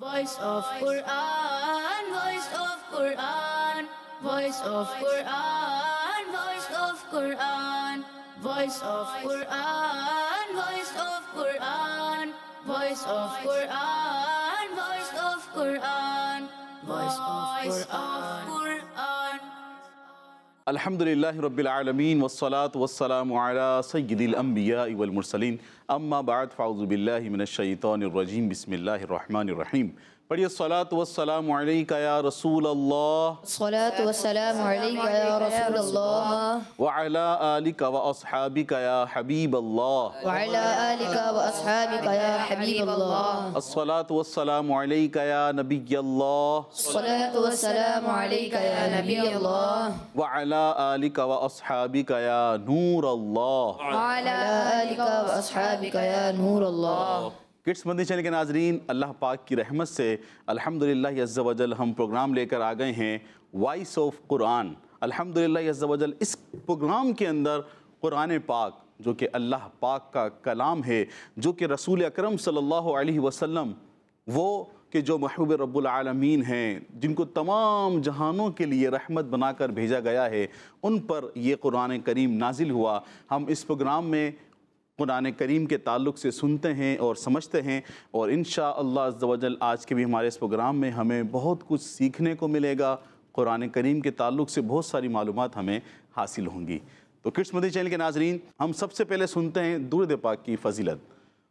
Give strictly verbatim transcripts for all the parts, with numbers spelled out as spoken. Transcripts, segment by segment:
Voice of Quran, voice of Quran, voice of Quran, voice of Quran, voice of Quran, voice of Quran, voice of Quran, voice of Quran, voice of Quran. الحمدللہ رب العالمین والصلاة والسلام علی سید الانبیاء والمرسلین اما بعد فاعوذ باللہ من الشیطان الرجیم بسم اللہ الرحمن الرحیم. پڑھیے الصلاة والسلام علیکہ یا رسول اللہ الصلاة والسلام علیکہ یا رسول اللہ وعلی آلکہ واصحابکہ یا حبیب اللہ وعلی آلکہ واصحابکہ یا حبیب اللہ الصلاة والسلام علیکہ یا نبی اللہ الصلاة والسلام علیکہ یا نبی اللہ وعلی آلکہ واصحابکہ یا نور اللہ وعلی آلکہ واصحابکہ یا نور اللہ. کڈس مدنی چینل کے ناظرین، اللہ پاک کی رحمت سے الحمدللہ عز و جل ہم پروگرام لے کر آ گئے ہیں وائس آف قرآن. الحمدللہ عز و جل اس پروگرام کے اندر قرآن پاک جو کہ اللہ پاک کا کلام ہے، جو کہ رسول اکرم صلی اللہ علیہ وسلم وہ کہ جو محبوب رب العالمین ہیں، جن کو تمام جہانوں کے لیے رحمت بنا کر بھیجا گیا ہے، ان پر یہ قرآن کریم نازل ہوا. ہم اس پروگرام میں قرآن کریم کے تعلق سے سنتے ہیں اور سمجھتے ہیں، اور انشاءاللہ عز و جل آج کے بھی ہمارے اس پروگرام میں ہمیں بہت کچھ سیکھنے کو ملے گا. قرآن کریم کے تعلق سے بہت ساری معلومات ہمیں حاصل ہوں گی. تو کڈس مدنی چینل کے ناظرین، ہم سب سے پہلے سنتے ہیں درود پاک کی فضیلت.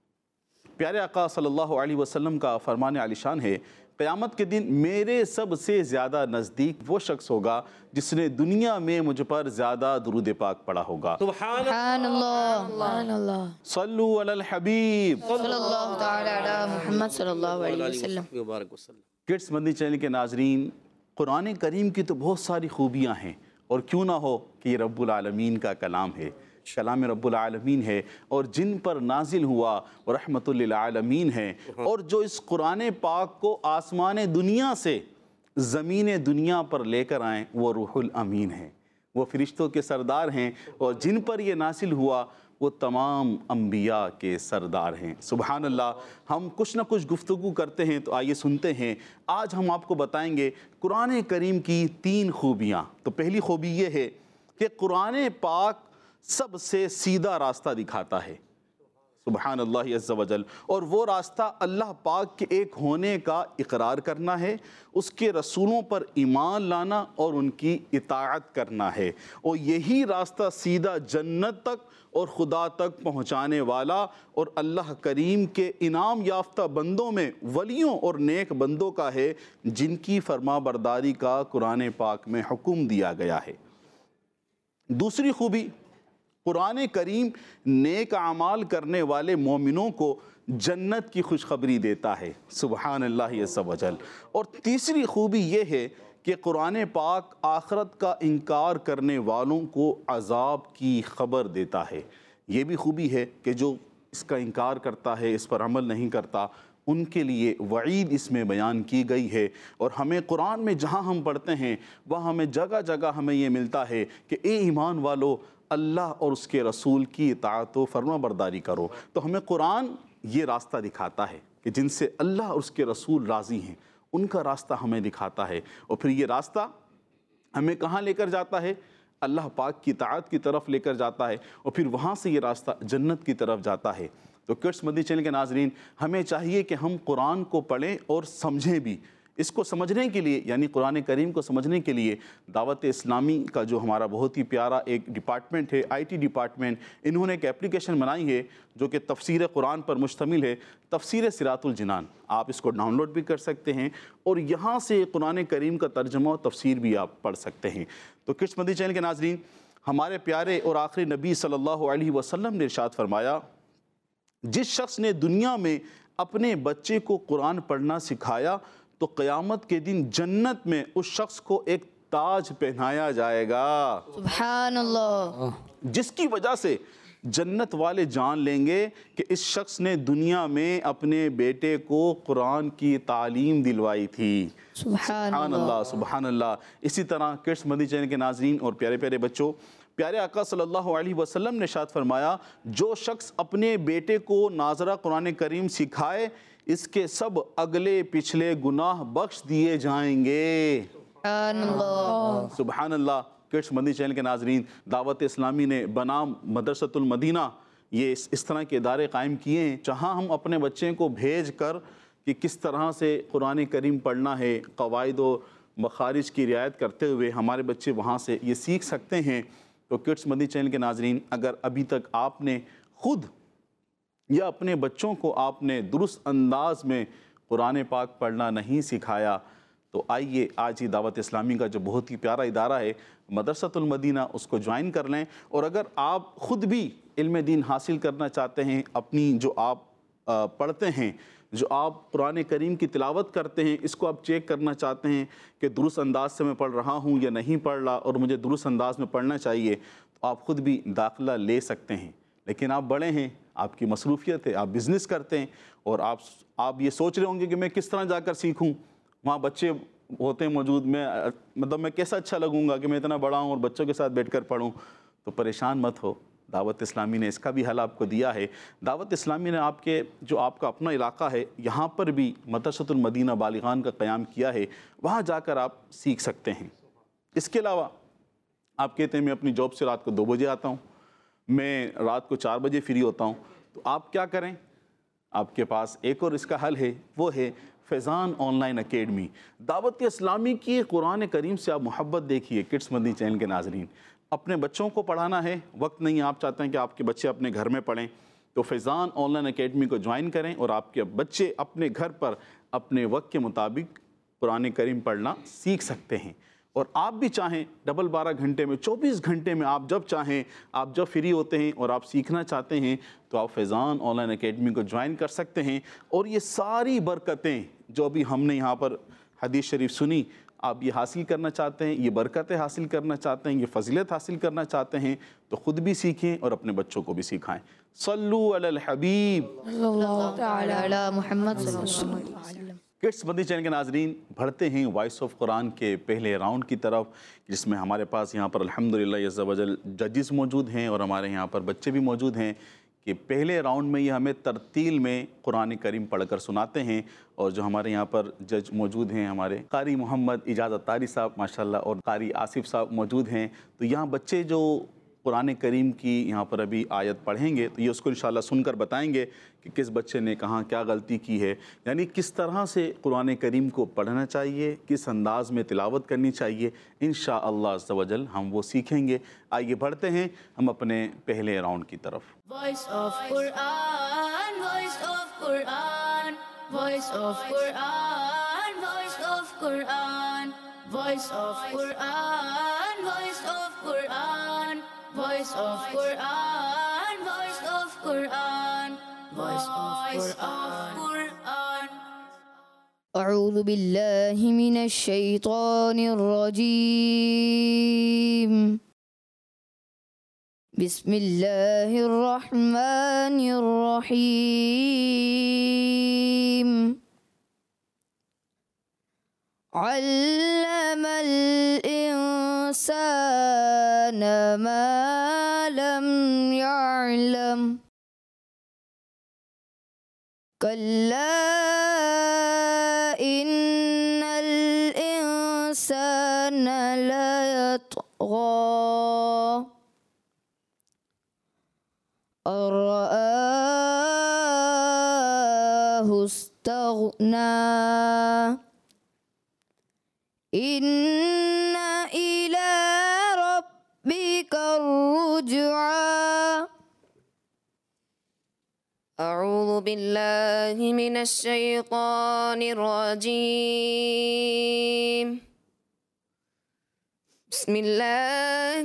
پیارے آقا صلی اللہ علیہ وسلم کا فرمان عالی شان ہے، قیامت کے دن میرے سب سے زیادہ نزدیک وہ شخص ہوگا جس نے دنیا میں مجھ پر زیادہ درود پاک پڑھا ہوگا. سبحان اللہ سبحان اللہ صلو علی الحبیب صلی اللہ تعالی علی محمد صلی اللہ علیہ وسلم. کڈس مدنی چینل کے ناظرین، قرآن کریم کی تو بہت ساری خوبیاں ہیں، اور کیوں نہ ہو کہ یہ رب العالمین کا کلام ہے، کلام رب العالمین ہے، اور جن پر نازل ہوا وہ رحمت للعالمین ہے. اور جو اس قرآن پاک کو آسمان دنیا سے زمین دنیا پر لے کر آئیں وہ روح الامین ہیں، وہ فرشتوں کے سردار ہیں، اور جن پر یہ نازل ہوا وہ تمام انبیاء کے سردار ہیں. سبحان اللہ. ہم کچھ نہ کچھ گفتگو کرتے ہیں، تو آئیے سنتے ہیں. آج ہم آپ کو بتائیں گے قرآن کریم کی تین خوبیاں. تو پہلی خوبی یہ ہے کہ قرآن پاک سب سے سیدھا راستہ دکھاتا ہے. سبحان اللہ عز و جل. اور وہ راستہ اللہ پاک کے ایک ہونے کا اقرار کرنا ہے، اس کے رسولوں پر ایمان لانا اور ان کی اطاعت کرنا ہے. اور یہی راستہ سیدھا جنت تک اور خدا تک پہنچانے والا، اور اللہ کریم کے انعام یافتہ بندوں میں ولیوں اور نیک بندوں کا ہے جن کی فرما برداری کا قرآن پاک میں حکم دیا گیا ہے. دوسری خوبی، قرآن کریم نیک اعمال کرنے والے مومنوں کو جنت کی خوشخبری دیتا ہے. سبحان اللہ عز و جل. اور تیسری خوبی یہ ہے کہ قرآن پاک آخرت کا انکار کرنے والوں کو عذاب کی خبر دیتا ہے. یہ بھی خوبی ہے کہ جو اس کا انکار کرتا ہے، اس پر عمل نہیں کرتا، ان کے لیے وعید اس میں بیان کی گئی ہے. اور ہمیں قرآن میں جہاں ہم پڑھتے ہیں وہاں ہمیں جگہ جگہ ہمیں یہ ملتا ہے کہ اے ایمان والو، اللہ اور اس کے رسول کی اطاعت و فرما برداری کرو. تو ہمیں قرآن یہ راستہ دکھاتا ہے کہ جن سے اللہ اور اس کے رسول راضی ہیں، ان کا راستہ ہمیں دکھاتا ہے. اور پھر یہ راستہ ہمیں کہاں لے کر جاتا ہے؟ اللہ پاک کی اطاعت کی طرف لے کر جاتا ہے، اور پھر وہاں سے یہ راستہ جنت کی طرف جاتا ہے. تو کڈس مدنی چینل کے ناظرین، ہمیں چاہیے کہ ہم قرآن کو پڑھیں اور سمجھیں بھی. اس کو سمجھنے کے لیے، یعنی قرآن کریم کو سمجھنے کے لیے دعوت اسلامی کا جو ہمارا بہت ہی پیارا ایک ڈپارٹمنٹ ہے، آئی ٹی ڈپارٹمنٹ، انہوں نے ایک اپلیکیشن بنائی ہے جو کہ تفسیر قرآن پر مشتمل ہے، تفسیر صراط الجنان. آپ اس کو ڈاؤن لوڈ بھی کر سکتے ہیں، اور یہاں سے قرآن کریم کا ترجمہ و تفسیر بھی آپ پڑھ سکتے ہیں. تو کڈس مدنی چینل کے ناظرین، ہمارے پیارے اور آخری نبی صلی اللہ علیہ وسلم نے ارشاد فرمایا، جس شخص نے دنیا میں اپنے بچے کو قرآن پڑھنا سکھایا تو قیامت کے دن جنت میں اس شخص کو ایک تاج پہنایا جائے گا. سبحان اللہ. جس کی وجہ سے جنت والے جان لیں گے کہ اس شخص نے دنیا میں اپنے بیٹے کو قرآن کی تعلیم دلوائی تھی. سبحان اللہ سبحان اللہ. اسی طرح کڈس مدنی چینل کے ناظرین اور پیارے پیارے بچوں، پیارے آقا صلی اللہ علیہ وسلم نے ارشاد فرمایا، جو شخص اپنے بیٹے کو ناظرہ قرآن کریم سکھائے، اس کے سب اگلے پچھلے گناہ بخش دیے جائیں گے۔ سبحان اللہ۔ سبحان اللہ۔ کڈس مدنی چینل کے ناظرین، دعوت اسلامی نے بنام مدرسۃ المدینہ یہ اس اس طرح کے ادارے قائم کیے ہیں جہاں ہم اپنے بچے کو بھیج کر کہ کس طرح سے قرآن کریم پڑھنا ہے، قواعد و مخارج کی رعایت کرتے ہوئے ہمارے بچے وہاں سے یہ سیکھ سکتے ہیں۔ تو کڈس مدنی چینل کے ناظرین، اگر ابھی تک آپ نے خود یا اپنے بچوں کو آپ نے درست انداز میں قرآن پاک پڑھنا نہیں سکھایا تو آئیے آج ہی دعوت اسلامی کا جو بہت ہی پیارا ادارہ ہے مدرسۃ المدینہ، اس کو جوائن کر لیں۔ اور اگر آپ خود بھی علم دین حاصل کرنا چاہتے ہیں، اپنی جو آپ پڑھتے ہیں، جو آپ قرآن کریم کی تلاوت کرتے ہیں، اس کو آپ چیک کرنا چاہتے ہیں کہ درست انداز سے میں پڑھ رہا ہوں یا نہیں پڑھ رہا اور مجھے درست انداز میں پڑھنا چاہیے، تو آپ خود بھی داخلہ لے سکتے ہیں۔ لیکن آپ بڑے ہیں، آپ کی مصروفیت ہے، آپ بزنس کرتے ہیں اور آپ آپ یہ سوچ رہے ہوں گے کہ میں کس طرح جا کر سیکھوں، وہاں بچے ہوتے ہیں موجود، میں مطلب میں کیسا اچھا لگوں گا کہ میں اتنا بڑا ہوں اور بچوں کے ساتھ بیٹھ کر پڑھوں۔ تو پریشان مت ہو، دعوت اسلامی نے اس کا بھی حل آپ کو دیا ہے۔ دعوت اسلامی نے آپ کے جو آپ کا اپنا علاقہ ہے یہاں پر بھی مدرسۃ المدینہ بالغان کا قیام کیا ہے، وہاں جا کر آپ سیکھ سکتے ہیں۔ اس کے علاوہ آپ کہتے ہیں میں اپنی جاب سے رات کو دو بجے آتا ہوں، میں رات کو چار بجے فری ہوتا ہوں، تو آپ کیا کریں؟ آپ کے پاس ایک اور اس کا حل ہے، وہ ہے فیضان آن لائن اکیڈمی۔ دعوت اسلامی کی قرآن کریم سے آپ محبت دیکھیے کڈس مدنی چینل کے ناظرین، اپنے بچوں کو پڑھانا ہے، وقت نہیں، آپ چاہتے ہیں کہ آپ کے بچے اپنے گھر میں پڑھیں، تو فیضان آن لائن اکیڈمی کو جوائن کریں اور آپ کے بچے اپنے گھر پر اپنے وقت کے مطابق قرآن کریم پڑھنا سیکھ سکتے ہیں۔ اور آپ بھی چاہیں ڈبل بارہ گھنٹے میں، چوبیس گھنٹے میں، آپ جب چاہیں، آپ جب فری ہوتے ہیں اور آپ سیکھنا چاہتے ہیں تو آپ فیضان آن لائن اکیڈمی کو جوائن کر سکتے ہیں۔ اور یہ ساری برکتیں جو ابھی ہم نے یہاں پر حدیث شریف سنی، آپ یہ حاصل کرنا چاہتے ہیں، یہ برکتیں حاصل کرنا چاہتے ہیں، یہ فضیلت حاصل کرنا چاہتے ہیں تو خود بھی سیکھیں اور اپنے بچوں کو بھی سکھائیں۔ صلو علی الحبیب صلی اللہ تعالی علی محمد صلی اللہ علیہ وسلم۔ کڈس مدنی چینل کے ناظرین، بڑھتے ہیں وائس آف قرآن کے پہلے راؤنڈ کی طرف، جس میں ہمارے پاس یہاں پر الحمدللہ عز و جل ججز موجود ہیں اور ہمارے یہاں پر بچے بھی موجود ہیں کہ پہلے راؤنڈ میں یہ ہمیں ترتیل میں قرآن کریم پڑھ کر سناتے ہیں۔ اور جو ہمارے یہاں پر جج موجود ہیں، ہمارے قاری محمد اجاز اتاری صاحب ماشاءاللہ اور قاری آصف صاحب موجود ہیں، تو یہاں بچے جو قرآن کریم کی یہاں پر ابھی آیت پڑھیں گے تو یہ اس کو انشاءاللہ سن کر بتائیں گے کہ کس بچے نے کہاں کیا غلطی کی ہے، یعنی کس طرح سے قرآن کریم کو پڑھنا چاہیے، کس انداز میں تلاوت کرنی چاہیے۔ انشاءاللہ عز و جل ہم وہ سیکھیں گے۔ آئیے بڑھتے ہیں ہم اپنے پہلے راؤنڈ کی طرف۔ Voice of Quran, voice of Quran, voice of Quran, voice of Quran, voice of Quran, voice of Quran, voice of Quran, voice of Quran, voice of Quran. أعوذ بالله من الشيطان الرجيم. بسم الله الرحمن الرحيم. علم الإنسان ما لم يعلم. كلا إن الإنسان ليطغى أن رآه استغنى. إن إلى ربك الرجعى. أعوذ بالله من الشيطان الرجيم. بسم الله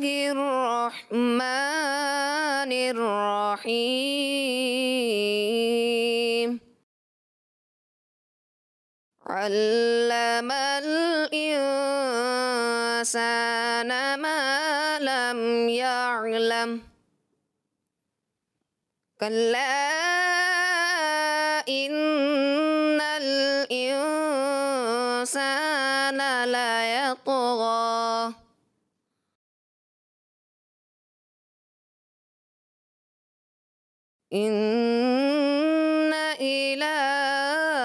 الرحمن الرحيم. علم الإنسان ما لم يعلم. كلا إن الإنسان ليطغى إن إلى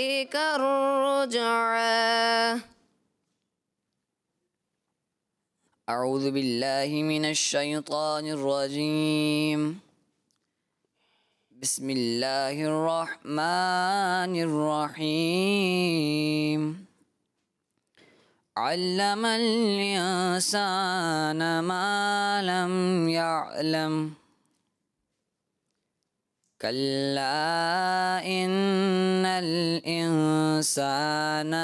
ربك الرجعى أعوذ بالله من الشيطان الرجيم بسم الله الرحمن الرحيم علم الإنسان ما لم يعلم كلا إن الإنسان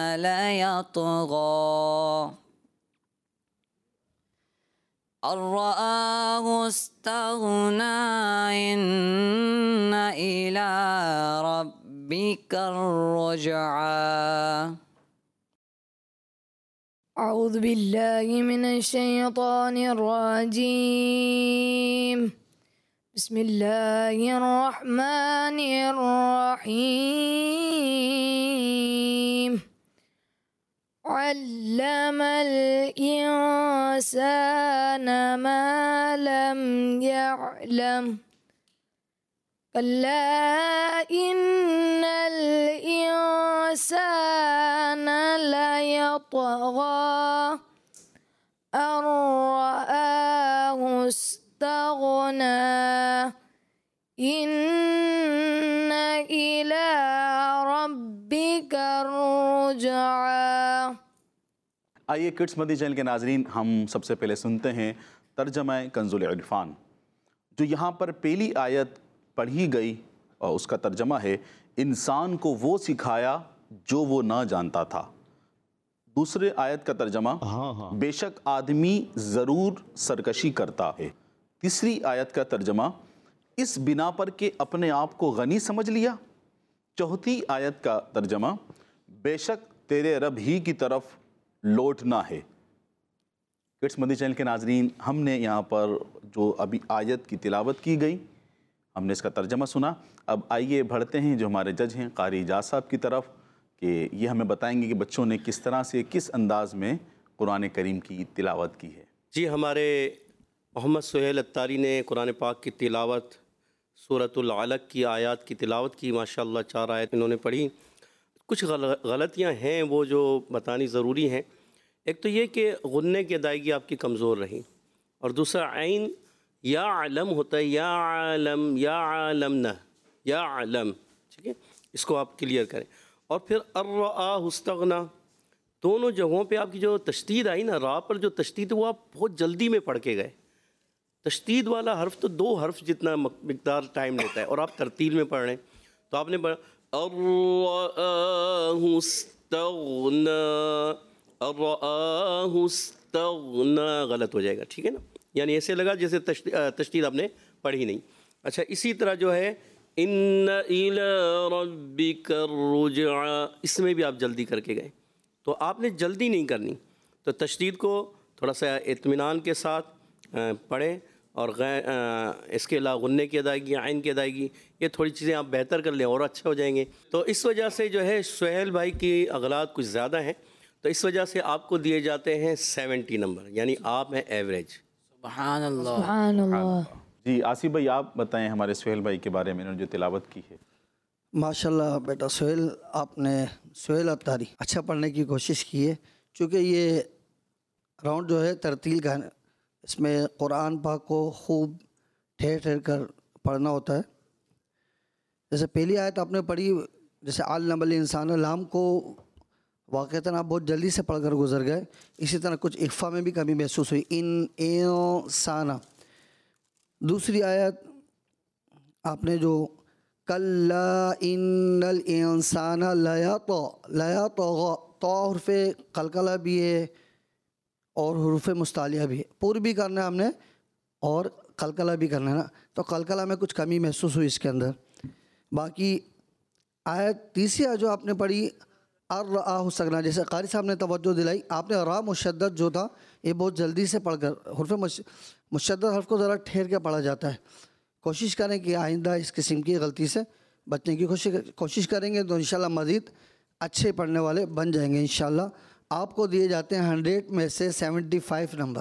ليطغى أن رآه استغنى إن إلى ربك الرجعى أعوذ بالله من الشيطان الرجيم بسم الله الرحمن الرحيم علم الإنسان ما لم يعلم كلا إن الإنسان ليطغى أن رآه استغنى إن إلى ربك الرجعى. آئیے کڈس مدی چینل کے ناظرین، ہم سب سے پہلے سنتے ہیں ترجمہ کنز العرفان. جو یہاں پر پہلی آیت پڑھی گئی اور اس کا ترجمہ ہے انسان کو وہ سکھایا جو وہ نہ جانتا تھا. دوسرے آیت کا ترجمہ بے شک آدمی ضرور سرکشی کرتا ہے. تیسری آیت کا ترجمہ اس بنا پر کہ اپنے آپ کو غنی سمجھ لیا. چوتھی آیت کا ترجمہ بے شک تیرے رب ہی کی طرف لوٹنا ہے. کڈس مدی چینل کے ناظرین، ہم نے یہاں پر جو ابھی آیت کی تلاوت کی گئی، ہم نے اس کا ترجمہ سنا. اب آئیے بڑھتے ہیں جو ہمارے جج ہیں قاری اجاز صاحب کی طرف، کہ یہ ہمیں بتائیں گے کہ بچوں نے کس طرح سے کس انداز میں قرآن کریم کی تلاوت کی ہے. جی، ہمارے محمد سہیل اتاری نے قرآن پاک کی تلاوت سورۃ العلق کی آیات کی تلاوت کی. ماشاءاللہ چار آیت انہوں نے پڑھی. کچھ غلطیاں ہیں وہ جو بتانی ضروری ہیں. ایک تو یہ کہ غنّے کی ادائیگی آپ کی کمزور رہی، اور دوسرا عین یا علم ہوتا ہے، یا علم یا علمنا یا علم، ٹھیک ہے، اس کو آپ کلیئر کریں. اور پھر الرآہ استغنی، دونوں جگہوں پہ آپ کی جو تشدید آئی نا، را پر جو تشدید وہ آپ بہت جلدی میں پڑھ کے گئے. تشدید والا حرف تو دو حرف جتنا مقدار ٹائم لیتا ہے، اور آپ ترتیل میں پڑھ رہے ہیں تو آپ نے پڑھا الرآہ استغنی، الرآہ استغنی، غلط ہو جائے گا، ٹھیک ہے نا. یعنی ایسے لگا جیسے تشدید آپ نے پڑھی نہیں. اچھا، اسی طرح جو ہے ان الی ربک الرجعی، اس میں بھی آپ جلدی کر کے گئے. تو آپ نے جلدی نہیں کرنی، تو تشدید کو تھوڑا سا اطمینان کے ساتھ پڑھیں، اور غیر اس کے علاوہ غنّے کی ادائیگی، عین کی ادائیگی، یہ تھوڑی چیزیں آپ بہتر کر لیں اور اچھے ہو جائیں گے. تو اس وجہ سے جو ہے سہیل بھائی کی اغلاط کچھ زیادہ ہیں، تو اس وجہ سے آپ کو دیے جاتے ہیں سیونٹی نمبر، یعنی آپ ہیں ایوریج. سبحان اللہ. سبحان اللہ. جی آصف بھائی، آپ بتائیں ہمارے سہیل بھائی کے بارے میں، انہوں نے جو تلاوت کی ہے. ماشاءاللہ بیٹا سہیل، آپ نے سہیل اتاری اچھا پڑھنے کی کوشش کی ہے، چونکہ یہ راؤنڈ جو ہے ترتیل کا ہے، اس میں قرآن پاک کو خوب ٹھہر ٹھہر کر پڑھنا ہوتا ہے. جیسے پہلی آیت آپ نے پڑھی، جیسے علم الانسان، لام کو واقعتاً آپ بہت جلدی سے پڑھ کر گزر گئے. اسی طرح کچھ اخفا میں بھی کمی محسوس ہوئی، ان انسان. دوسری آیت آپ نے جو کلا ان الانسان لیطغی، لیطغی، تو حرف قلقلہ بھی ہے اور حروف مستعلیہ بھی ہے، پور بھی کرنا ہے ہم نے اور قلقلہ بھی کرنا ہے نا، تو قلقلہ میں کچھ کمی محسوس ہوئی اس کے اندر. باقی آیت تیسری آیت جو آپ نے پڑھی الرآہ استغنی، جیسے قاری صاحب نے توجہ دلائی، آپ نے را مشدد جو تھا یہ بہت جلدی سے پڑھ کر، حرف مشدد حرف کو ذرا ٹھہر کے پڑھا جاتا ہے. کوشش کریں کہ آئندہ اس قسم کی غلطی سے بچنے کی کوشش کوشش کریں گے تو انشاءاللہ مزید اچھے پڑھنے والے بن جائیں گے انشاءاللہ. آپ کو دیے جاتے ہیں ہنڈریڈ میں سے سیونٹی فائیو نمبر.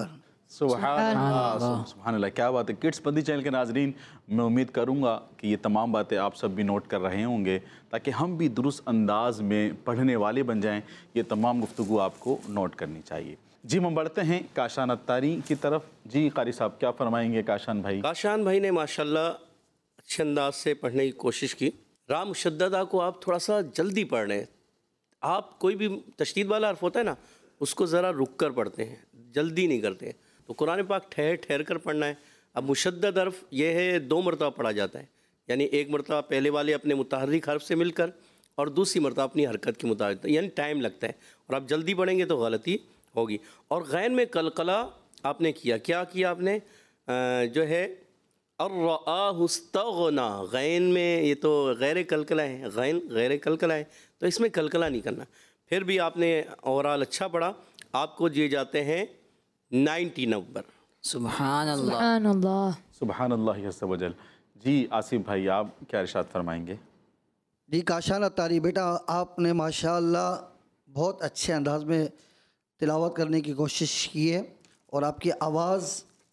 सुभान अल्लाह, सुभान अल्लाह, क्या बात है। किड्स बंदी चैनल के नाजरीन, मैं उम्मीद करूँगा कि ये तमाम बातें आप सब भी नोट कर रहे होंगे ताकि हम भी दुरुस्त अंदाज में पढ़ने वाले बन जाएं। ये तमाम गुफ्तगू आपको नोट करनी चाहिए। जी हम बढ़ते हैं काशान अत्तारी की तरफ। जी कारी साहब क्या फरमाएंगे काशान भाई? काशान भाई ने माशाल्लाह अच्छे अंदाज से पढ़ने की कोशिश की। रा मुशद्ददा को आप थोड़ा सा जल्दी पढ़ रहे हैं। आप कोई भी तशदीद वाला हर्फ होता है ना, उसको ज़रा रुक कर पढ़ते हैं, जल्दी नहीं करते हैं। तो कुरान पाक ठहर ठहर कर पढ़ना है। अब मुशद्दद हर्फ ये है दो मरतबा पढ़ा जाता है, यानी एक मरतबा पहले वाले अपने मुतहर्रिक हर्फ से मिलकर और दूसरी मरतबा अपनी हरकत के मुताबिक, यानी टाइम लगता है। और आप जल्दी पढ़ेंगे तो गलती होगी। और गैन में कलकला आपने किया, क्या किया आपने? आ, जो है अर्रआहु इस्तग़ना, गैन में ये तो गैर कलकला है, गैन गैर कलकला है, तो इसमें कलकला नहीं करना। फिर भी आपने ओवरऑल अच्छा पढ़ा। आपको दिए जाते हैं नाइन्टी नंबर। सुभान अल्लाह, सुभान अल्लाह। सुभान अल्लाह अज़्ज़ व जल। जी आसिफ भाई आप क्या इरशाद फरमाएंगे? जी काशान अत्तारी बेटा, आपने माशाअल्लाह बहुत अच्छे अंदाज में तिलावत करने की कोशिश की है और आपकी आवाज़,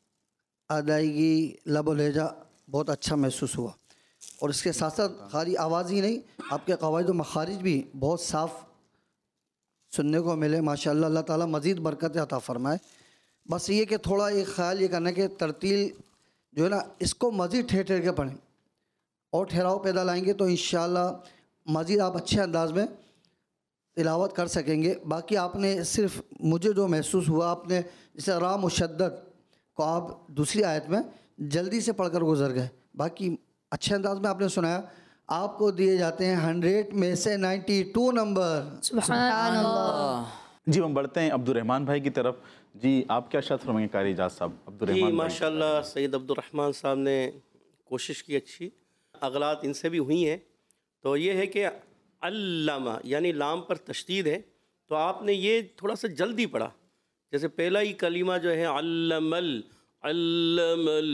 अदायगी, लब और लहजा बहुत अच्छा महसूस हुआ। और इसके साथ साथ खाली आवाज़ ही नहीं, आपके कवायद और मखारिज भी बहुत साफ़ सुनने को मिले माशाअल्लाह। अल्लाह ताला मज़ीद बरकत अता फ़रमाए। बस ये कि थोड़ा एक ख्याल ये करना कि तरतील जो है ना, इसको मज़ीद ठहर ठहर के पढ़ें और ठहराव पैदा लाएंगे तो इंशाअल्लाह मज़ीद आप अच्छे अंदाज में तिलावत कर सकेंगे। बाकी आपने सिर्फ, मुझे जो महसूस हुआ, आपने जैसे रा मुशद्दद को आप दूसरी आयत में जल्दी से पढ़कर गुजर गए। बाकी अच्छे अंदाज में आपने सुनाया। आपको दिए जाते हैं हंड्रेड में से नाइन्टी टू नंबर। सुभान अल्लाह। जी हम बढ़ते हैं अब्दुर्रहमान भाई की तरफ। जी आप क्या इरशाद फरमाएंगे कारी एजाज साहब? जी अब्दुर्रहमान भाई। माशाल्लाह सैयद अब्दुर्रहमान साहब ने कोशिश की अच्छी, अगलात इनसे भी हुई हैं। तो ये है कि अल्लामा यानी लाम पर तशदीद है, तो आपने ये थोड़ा सा जल्दी पढ़ा। जैसे पहला ही कलीमा जो है अल्लमल, अल्लमल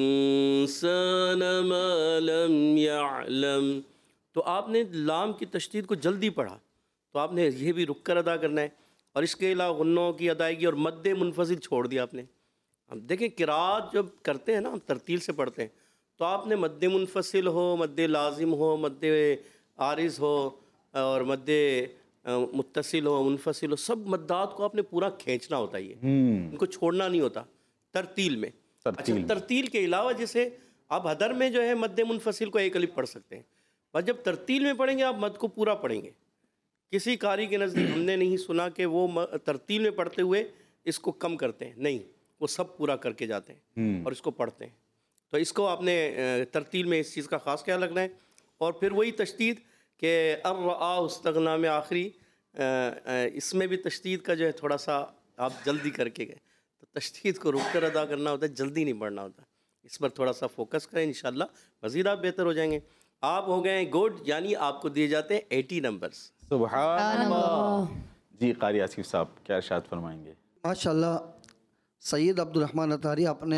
इंसान मा लम यअलम, तो आपने लाम की तशदीद को जल्दी पढ़ा। तो आपने ये भी रुक कर अदा करना है। और इसके अलावा गुन्नों की अदायगी और मद्दे मुनफसिल छोड़ दिया आपने। हम देखें किरात जब करते हैं ना, हम तरतील से पढ़ते हैं, तो आपने मद्दे मुनफसिल हो, मद्दे लाजिम हो, मद्दे आरिज़ हो और मद्दे मुत्तसिल हो, मुनफसिल हो, सब मद्दात को आपने पूरा खींचना होता है। ये इनको छोड़ना नहीं होता तरतील में। तरतील। अच्छा, तरतील के अलावा जैसे आप हदर में जो है मद्दे मुनफसिल को एक अलिफ पढ़ सकते हैं, और जब तरतील में पढ़ेंगे आप मद को पूरा पढ़ेंगे। किसी कारी के नज़दीक हमने नहीं सुना कि वो तरतील में पढ़ते हुए इसको कम करते हैं, नहीं, वो सब पूरा करके जाते हैं और इसको पढ़ते हैं। तो इसको आपने तरतील में इस चीज़ का ख़ास ख्याल रखना है। और फिर वही तशदीद कि अर्रआ उस्तगना में आखिरी, इसमें भी तशदीद का जो है थोड़ा सा आप जल्दी करके गए, तो तशदीद को रुक कर अदा करना होता है, जल्दी नहीं पढ़ना होता। इस पर थोड़ा सा फोकस करें, इंशाअल्लाह मज़ीद आप बेहतर हो जाएंगे। आप हो गए गुड, यानी आपको दिए जाते हैं एटी नंबर्स। सुभान अल्लाह। जी कारी आसिफ साहब क्या इरशाद फरमाएंगे? माशाअल्लाह सैयद अब्दुर्रहमान अत्तारी, आपने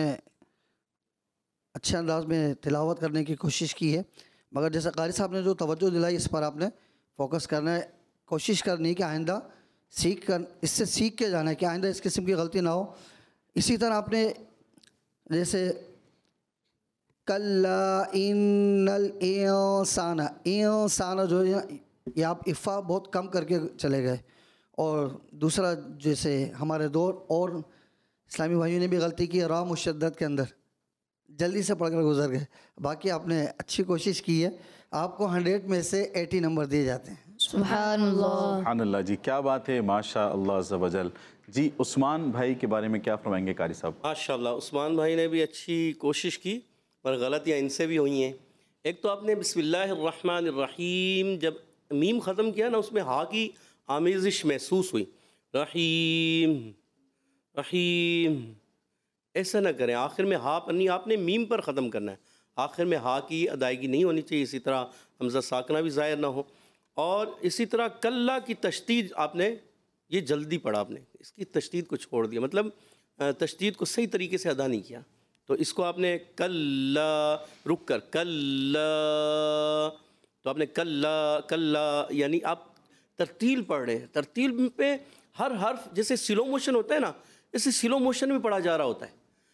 अच्छे अंदाज में तिलावत करने की कोशिश की है, मगर जैसे कारी साहब ने जो तवज्जो दिलाई, इस पर आपने फोकस करना है। कोशिश करनी है कि आइंदा सीख कर, इससे सीख के जाना है कि आइंदा इस किस्म की गलती ना हो। इसी तरह आपने जैसे कल्ला इन्नल इंसाना, इंसाना जो है ये आप इफ़ा बहुत कम करके चले गए। और दूसरा जैसे हमारे दौर और इस्लामी भाइयों ने भी गलती की, रा मुशद्दद के अंदर जल्दी से पढ़कर गुजर गए। बाकी आपने अच्छी कोशिश की है, आपको हंड्रेड में से एटी नंबर दिए जाते हैं। सुभान अल्लाह। सुभान अल्लाह। जी क्या बात है, माशा अल्लाह अज़्ज़ व जल। जी उस्मान भाई के बारे में क्या फरमाएंगे कारी साहब? माशाअल्लाह उस्मान भाई ने भी अच्छी कोशिश की, पर गलतियाँ इनसे भी हुई हैं। एक तो आपने बिस्मिल्लाहिर्रहमानिर्रहीम जब मीम ख़त्म किया ना, उसमें हा की आमेज़िश महसूस हुई, रहीम रहीम, ऐसा ना करें। आखिर में हा पर नहीं, आपने मीम पर ख़त्म करना है, आखिर में हा की अदायगी नहीं होनी चाहिए। इसी तरह हमज़ा साकना भी ज़ाहिर ना हो। और इसी तरह कल्ला की तशदीद आपने ये जल्दी पढ़ा, आपने इसकी तशदीद को छोड़ दिया, मतलब तशदीद को सही तरीके से अदा नहीं किया। तो इसको आपने कल्ला रुक कर कल्ला, तो आपने कल्ला कल्ला यानी आप तरतील पढ़ रहे हैं। तरतील पे हर हर्फ जैसे स्लो मोशन होता है ना, اسے سلو موشن میں پڑھا جا رہا ہوتا ہے.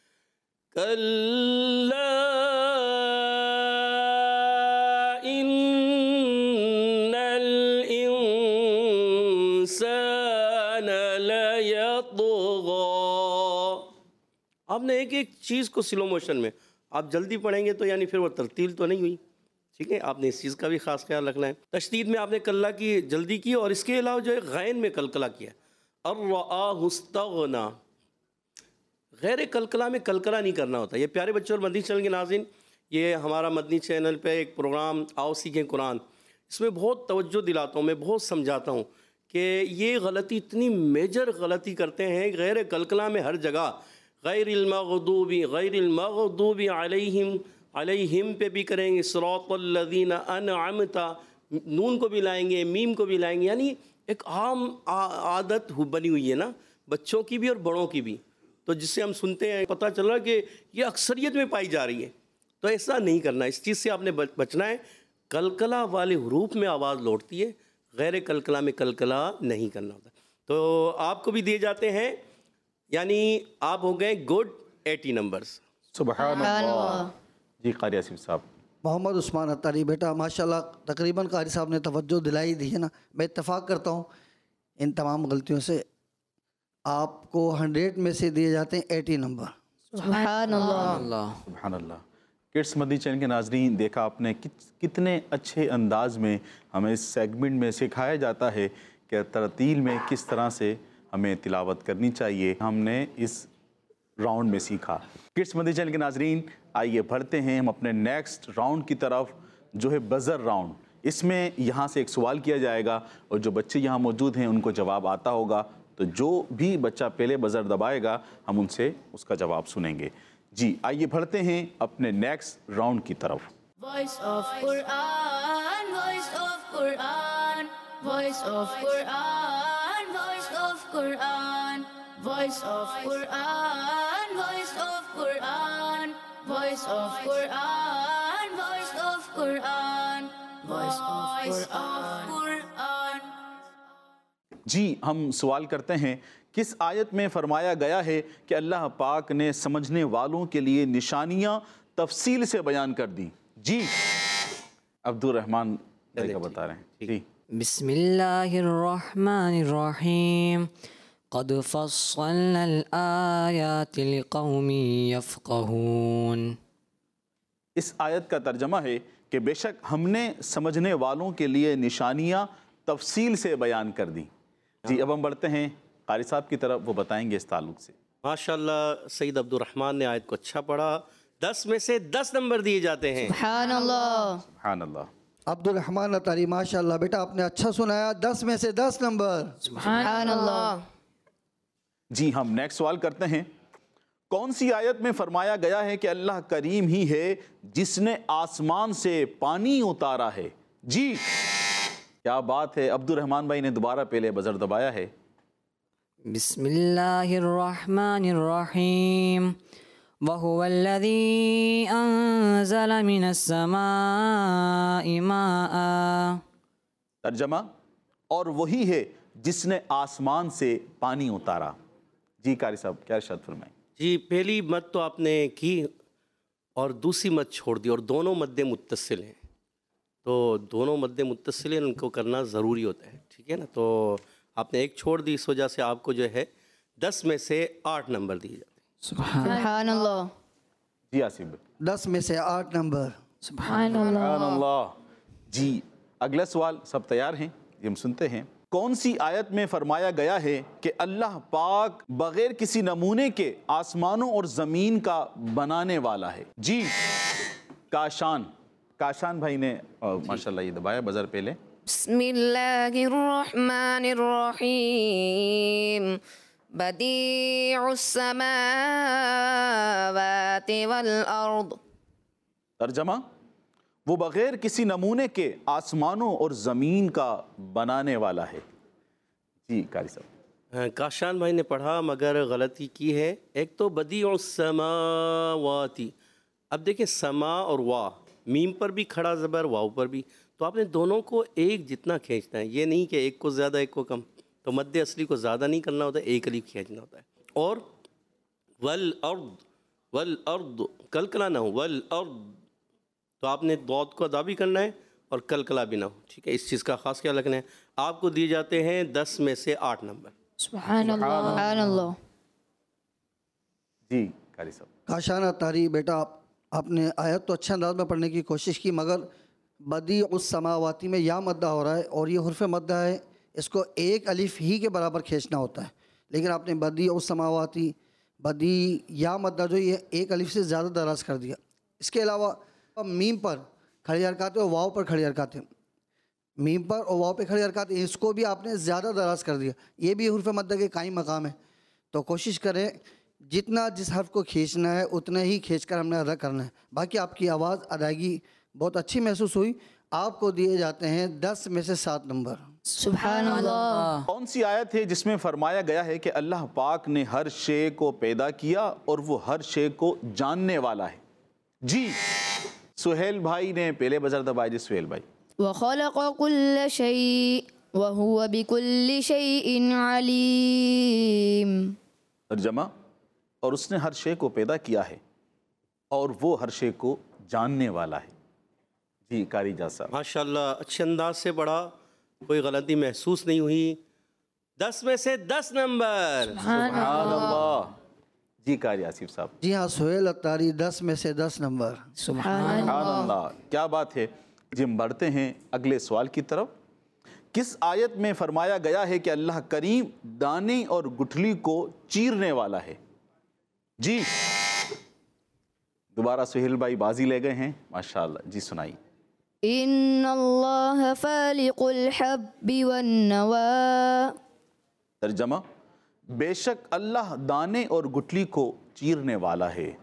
کلا ان الانسان لیطغی. آپ نے ایک ایک چیز کو سلو موشن میں، آپ جلدی پڑھیں گے تو یعنی پھر وہ ترتیل تو نہیں ہوئی. ٹھیک ہے، آپ نے اس چیز کا بھی خاص خیال رکھنا ہے. تشدید میں آپ نے کلا کی جلدی کی، اور اس کے علاوہ جو ہے غین میں کلکلا کیا. الرآہ استغنی، غیر کلکلا میں کلکلا نہیں کرنا ہوتا. یہ پیارے بچوں اور مدنی چینل کے ناظرین، یہ ہمارا مدنی چینل پہ ایک پروگرام آؤ سیکھیں قرآن، اس میں بہت توجہ دلاتا ہوں، میں بہت سمجھاتا ہوں کہ یہ غلطی اتنی میجر غلطی کرتے ہیں غیر کلکلا میں ہر جگہ. غیر المغضوب، غیر المغضوب علیہم، علیہم پہ بھی کریں گے، صراط الذین انعمت، نون کو بھی لائیں گے، میم کو بھی لائیں گے. یعنی ایک عام عادت بنی ہوئی ہے نا بچوں کی بھی اور بڑوں کی بھی، تو جس سے ہم سنتے ہیں پتہ چل رہا ہے کہ یہ اکثریت میں پائی جا رہی ہے. تو ایسا نہیں کرنا، اس چیز سے آپ نے بچنا ہے. کلکلا والے حروف میں آواز لوٹتی ہے، غیر کلکلا میں کلکلا نہیں کرنا ہوتا. تو آپ کو بھی دیے جاتے ہیں، یعنی آپ ہو گئے گڈ ایٹی نمبرز. سبحان اللہ. جی قاری آصف صاحب. محمد عثمان اتاری، بیٹا ماشاءاللہ تقریباً قاری صاحب نے توجہ دلائی دی ہے نا. میں اتفاق کرتا ہوں ان تمام غلطیوں سے. آپ کو ہنڈریڈ میں سے دیے جاتے ہیں ایٹی نمبر. سبحان اللہ. اللہ سبحان اللہ. کڈس مدنی چینل کے ناظرین، دیکھا آپ نے کتنے اچھے انداز میں ہمیں اس سیگمنٹ میں سکھایا جاتا ہے کہ ترتیل میں کس طرح سے ہمیں تلاوت کرنی چاہیے. ہم نے اس راؤنڈ میں سیکھا. کڈس مدنی چینل کے ناظرین، آئیے بڑھتے ہیں ہم اپنے نیکسٹ راؤنڈ کی طرف، جو ہے بزر راؤنڈ. اس میں یہاں سے ایک سوال کیا جائے گا، اور جو بچے یہاں موجود ہیں ان کو جواب آتا ہوگا، تو جو بھی بچہ پہلے بزر دبائے گا ہم ان سے اس کا جواب سنیں گے. جی آئیے بڑھتے ہیں اپنے نیکسٹ راؤنڈ کی طرف. Voice of Quran, voice of Quran, voice of Quran, voice of Quran, voice of Quran, voice of Quran, voice of Quran, voice of Quran, voice of Quran. جی ہم سوال کرتے ہیں، کس آیت میں فرمایا گیا ہے کہ اللہ پاک نے سمجھنے والوں کے لیے نشانیاں تفصیل سے بیان کر دیں؟ جی عبد الرحمن بھائی کا بتا رہے ہیں. جی بسم اللہ الرحمن الرحیم. قد فصلنا الآیات لقوم یفقہون. اس آیت کا ترجمہ ہے کہ بے شک ہم نے سمجھنے والوں کے لیے نشانیاں تفصیل سے بیان کر دیں. جی اب ہم بڑھتے ہیں قاری صاحب کی طرف، وہ بتائیں گے اس تعلق سے. ماشاءاللہ سید عبد الرحمن نے آیت کو اچھا پڑھا. دس میں سے دس نمبر دیے جاتے ہیں. سبحان اللہ. سبحان اللہ. عبد الرحمن اتاری ماشاءاللہ بیٹا آپ نے اچھا سنایا، دس میں سے دس نمبر. سبحان اللہ. جی ہم نیکسٹ سوال کرتے ہیں، کون سی آیت میں فرمایا گیا ہے کہ اللہ کریم ہی ہے جس نے آسمان سے پانی اتارا ہے؟ جی کیا بات ہے، عبد الرحمن بھائی نے دوبارہ پہلے بزر دبایا ہے. بسم اللہ الرحمن الرحیم. وَهُوَ الَّذِي أَنزَلَ مِنَ السَّمَاءِ مَاءً. ترجمہ، اور وہی ہے جس نے آسمان سے پانی اتارا. جی قاری صاحب کیا ارشاد فرمائیں؟ جی پہلی مد تو آپ نے کی اور دوسری مد چھوڑ دی، اور دونوں مد متصل ہیں، تو دونوں مد متصل ہیں، ان کو کرنا ضروری ہوتا ہے. ٹھیک ہے نا، تو آپ نے ایک چھوڑ دی، اس وجہ سے آپ کو جو ہے دس میں سے آٹھ نمبر دیے جاتے ہیں. سبحان اللہ. جی آصف بھائی. دس میں سے آٹھ نمبر. سبحان اللہ. سبحان اللہ. جی اگلا سوال سب تیار ہیں؟ یہ ہم سنتے ہیں، کون سی آیت میں فرمایا گیا ہے کہ اللہ پاک بغیر کسی نمونے کے آسمانوں اور زمین کا بنانے والا ہے؟ جی کاشان کاشان بھائی نے ماشاءاللہ یہ دبایا بزر پہلے. بسم اللہ الرحمن الرحیم. بدیع السماوات والارض. ترجمہ، وہ بغیر کسی نمونے کے آسمانوں اور زمین کا بنانے والا ہے. جی قاری صاحب. کاشان بھائی نے پڑھا مگر غلطی کی ہے. ایک تو بدیع السماواتی، اب دیکھیں سما اور وا، میم پر بھی کھڑا زبر، واو پر بھی، تو آپ نے دونوں کو ایک جتنا کھینچنا ہے، یہ نہیں کہ ایک کو زیادہ ایک کو کم. تو مد اصلی کو زیادہ نہیں کرنا ہوتا ہے، ایک الف کھینچنا ہوتا ہے. اور والارض والارض کلکلا نہ ہو، والارض تو آپ نے ضاد کو ادا بھی کرنا ہے اور کلکلا بھی نہ ہو، ٹھیک ہے، اس چیز کا خاص خیال رکھنا ہے۔ آپ کو دیے جاتے ہیں دس میں سے آٹھ نمبر۔ سبحان اللہ سبحان اللہ۔ جی قاری صاحب۔ کاشان اتاری بیٹا آپ آپ نے آیت تو اچھے انداز میں پڑھنے کی کوشش کی، مگر بدیع السماواتی میں یا مدہ ہو رہا ہے اور یہ حرف مدہ ہے، اس کو ایک الف ہی کے برابر کھینچنا ہوتا ہے، لیکن آپ نے بدیع السماواتی بدیع یا مدہ جو یہ ایک الف سے زیادہ دراز کر دیا۔ اس کے علاوہ میم پر کھڑی حرکات اور واو پر کھڑی حرکات ہیں، میم پر اور واو پہ کھڑی حرکات ہیں، اس کو بھی آپ نے زیادہ دراز کر دیا، یہ بھی حرف مدہ کے قائم مقام ہے۔ تو کوشش کریں جتنا جس حرف کو کھینچنا ہے اتنا ہی کھینچ کر ہم نے ادا کرنا ہے۔ باقی آپ کی آواز ادائیگی بہت اچھی محسوس ہوئی۔ آپ کو دیے جاتے ہیں دس میں سے سات نمبر۔ سبحان اللہ۔ کون سی آیت ہے جس میں فرمایا گیا ہے کہ اللہ پاک نے ہر شے کو پیدا کیا اور وہ ہر شے کو جاننے والا ہے؟ جی سہیل بھائی نے پہلے بزر دبائی۔ جی سہیل بھائی۔ وخلق كل شيء وهو بكل شيء عليم۔ ترجمہ، اور اس نے ہر شے کو پیدا کیا ہے اور وہ ہر شے کو جاننے والا ہے۔ جی قاری جاز صاحب۔ ماشاءاللہ اچھے انداز سے پڑھا، کوئی غلطی محسوس نہیں ہوئی، دس میں سے دس نمبر۔ سبحان اللہ۔ جی قاری آصف صاحب۔ جی ہاں سہیل اتاری دس میں سے دس نمبر۔ سبحان اللہ، کیا بات ہے۔ جی ہم بڑھتے ہیں اگلے سوال کی طرف۔ کس آیت میں فرمایا گیا ہے کہ اللہ کریم دانے اور گٹھلی کو چیرنے والا ہے؟ جی دوبارہ سہیل بھائی بازی لے گئے ہیں ماشاءاللہ۔ جی سنائی۔ ان اللہ فالق الحب والنوى۔ ترجمہ، بے شک اللہ دانے اور گٹھلی کو چیرنے والا ہے۔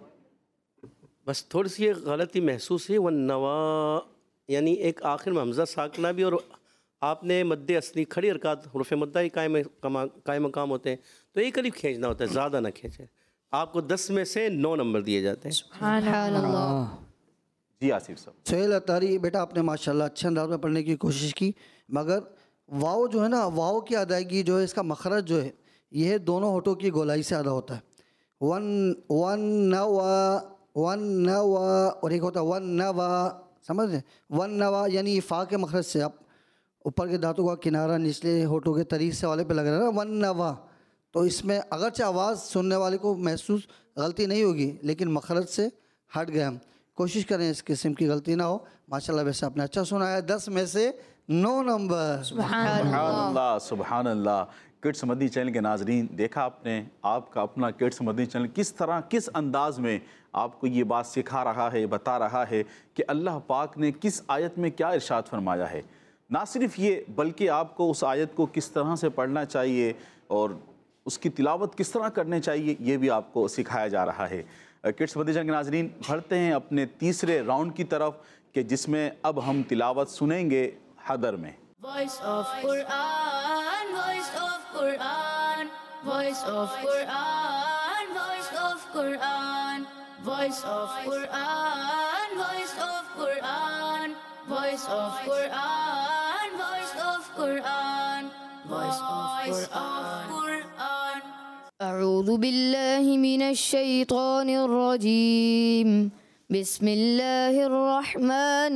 بس تھوڑی سی یہ غلطی محسوس ہے، والنوا یعنی ایک آخر میں حمزہ ساکنہ بھی، اور آپ نے مد اصلی کھڑی حرکات حروف مدہ ہی قائم قائم مقام ہوتے ہیں، تو ایک الف کھینچنا ہوتا ہے، زیادہ نہ کھینچیں۔ آپ کو دس میں سے نو نمبر دیے جاتے ہیں۔ سبحان اللہ۔ جی آصف صاحب۔ سہیل اتاری بیٹا آپ نے ماشاءاللہ اچھے انداز میں پڑھنے کی کوشش کی، مگر واو جو ہے نا، واو کی ادائیگی جو ہے، اس کا مخرج جو ہے یہ دونوں ہونٹوں کی گولائی سے ادا ہوتا ہے۔ ون ون نوا ون نوا اور ایک ہوتا ہے ون نوا، سمجھ رہے ہیں؟ ون نوا یعنی فا کے مخرج سے آپ اوپر کے دانتوں کا کنارہ نچلے ہونٹوں کے طریق سے والے پہ لگ رہا ہے نا، ون نوا۔ تو اس میں اگرچہ آواز سننے والے کو محسوس غلطی نہیں ہوگی، لیکن مخرج سے ہٹ گئے ہم۔ کوشش کریں اس قسم کی غلطی نہ ہو۔ ماشاءاللہ ویسے آپ نے اچھا سنا ہے، دس میں سے نو نمبر۔ سبحان اللہ سبحان اللہ۔ کڈس مدنی چینل کے ناظرین، دیکھا آپ نے آپ کا اپنا کڈس مدنی چینل کس طرح کس انداز میں آپ کو یہ بات سکھا رہا ہے، بتا رہا ہے کہ اللہ پاک نے کس آیت میں کیا ارشاد فرمایا ہے۔ نہ صرف یہ بلکہ آپ کو اس آیت کو کس طرح سے پڑھنا چاہیے اور اس کی تلاوت کس طرح کرنے چاہیے، یہ بھی آپ کو سکھایا جا رہا ہے۔ کڈس مدنی چینل کے ناظرین، بڑھتے ہیں اپنے تیسرے راؤنڈ کی طرف کہ جس میں اب ہم تلاوت سنیں گے حدر میں۔ Voice of Quran, voice of Quran, voice of Quran, voice of Quran, voice of Quran, voice of Quran, voice of Quran, voice of Quran, voice of Quran. أعوذ بالله من الشيطان الرجيم. بسم الله الرحمن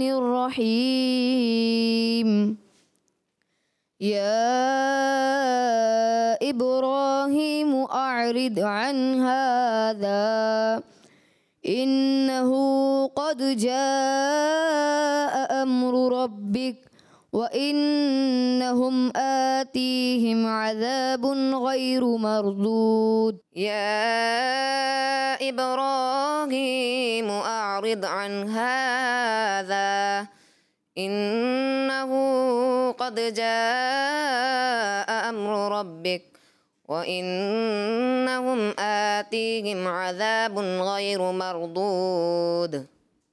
الرحيم. يا إبراهيم أعرض عن هذا إنه قد جاء أمر ربك وإنهم آتيهم عذاب غير مردود. يا إبراهيم أعرض عن هذا إنه قد جاء أمر ربك وإنهم آتيهم عذاب غير مردود.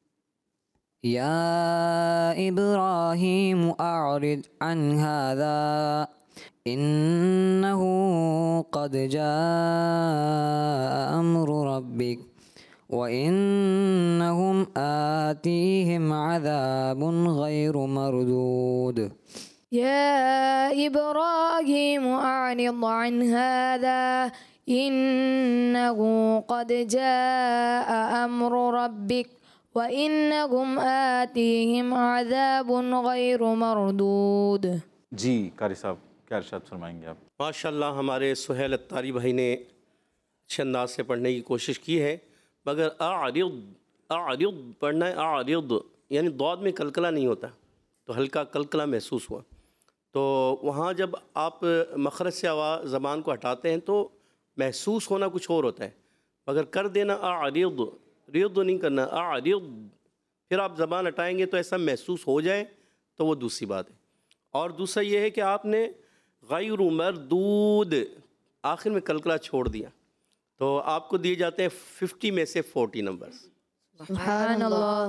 يا إبراهيم أعرض عن هذا إنه قد جاء أمر ربك وإنهم آتيهم عذاب غير مردود. يا إبراهيم أعرض عن هذا إنه قد جاء أمر ربك وإنهم آتيهم عذاب غير مردود. جی قاری صاحب کیا ارشاد فرمائیں گے آپ؟ ماشاء اللہ ہمارے سہیل اتاری بھائی نے اچھے انداز سے پڑھنے کی کوشش کی ہے، مگر اعرض اعرض پڑھنا ہے، اعرض یعنی ضاد میں کلکلہ نہیں ہوتا، تو ہلکا کلکلہ محسوس ہوا، تو وہاں جب آپ مخرج سے آواز زبان کو ہٹاتے ہیں تو محسوس ہونا کچھ اور ہوتا ہے، مگر کر دینا اعرض، رض نہیں کرنا، اعرض پھر آپ زبان ہٹائیں گے تو ایسا محسوس ہو جائے تو وہ دوسری بات ہے۔ اور دوسرا یہ ہے کہ آپ نے غیر مردود آخر میں کلکلہ چھوڑ دیا، تو آپ کو دیے جاتے ہیں ففٹی میں سے فورٹی نمبرز۔ سبحان اللہ۔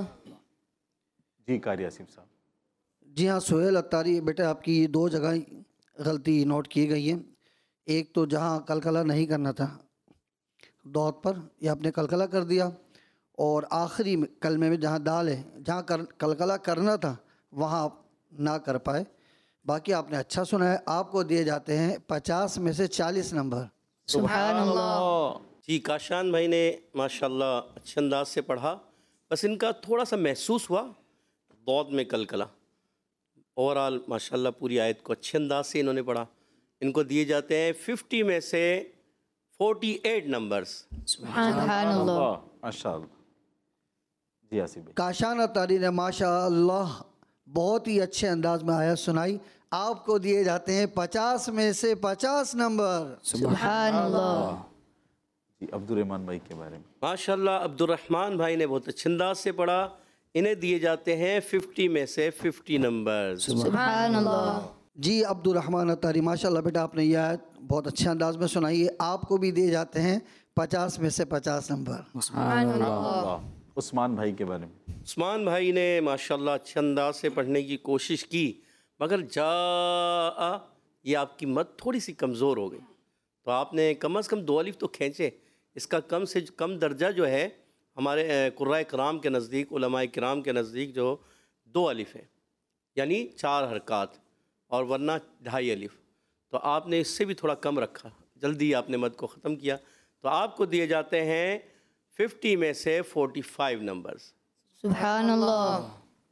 جی قاری آصف صاحب۔ جی ہاں سہیل اتاری بیٹا آپ کی دو جگہ غلطی نوٹ کی گئی ہے، ایک تو جہاں کلکلہ نہیں کرنا تھا ضاد پر، یہ آپ نے کلکلہ کر دیا، اور آخری کلمے میں جہاں دال ہے جہاں کلکلہ کرنا تھا وہاں آپ نہ کر پائے۔ باقی آپ نے اچھا سنا ہے، آپ کو دیے جاتے ہیں پچاس میں سے چالیس نمبر۔ سبحان اللہ۔ جی کاشان بھائی نے ماشاءاللہ اچھے انداز سے پڑھا، بس ان کا تھوڑا سا محسوس ہوا ضاد میں کلکلہ۔ اوورآل ماشاءاللہ پوری آیت کو اچھے انداز سے انہوں نے پڑھا۔ ان کو دیے جاتے ہیں ففٹی میں سے فورٹی ایٹ نمبرز۔ سبحان اللہ۔ ماشاء اللہ۔ جی آصف بھائی۔ کاشان اتاری نے ماشاء اللہ بہت ہی اچھے انداز میں آیت سنائی، آپ کو دیے جاتے ہیں پچاس میں سے پچاس نمبر۔ سبحان اللہ۔ جی عبد الرحمن بھائی کے بارے میں؟ ماشاءاللہ عبد الرحمن بھائی نے بہت اچھے انداز سے پڑھا، انہیں دیے جاتے ہیں ففٹی میں سے ففٹی نمبرز۔ سبحان اللہ۔ جی عبد الرحمن اتاری ماشاءاللہ بیٹا آپ نے یہ آیت بہت اچھے انداز میں سنائی ہے، آپ کو بھی دیے جاتے ہیں پچاس میں سے پچاس نمبر۔ سبحان اللہ۔ عثمان بھائی کے بارے میں؟ عثمان بھائی نے ماشاءاللہ اچھے انداز سے پڑھنے کی کوشش کی، مگر جاء یہ آپ کی مد تھوڑی سی کمزور ہو گئی، تو آپ نے کم از کم دو الف تو کھینچے، اس کا کم سے کم درجہ جو ہے ہمارے قرائے کرام کے نزدیک، علماء کرام کے نزدیک جو دو الف ہے، یعنی چار حرکات، اور ورنہ ڈھائی الف، تو آپ نے اس سے بھی تھوڑا کم رکھا، جلدی آپ نے مد کو ختم کیا، تو آپ کو دیے جاتے ہیں ففٹی میں سے فورٹی فائیو نمبرز۔ سبحان اللہ۔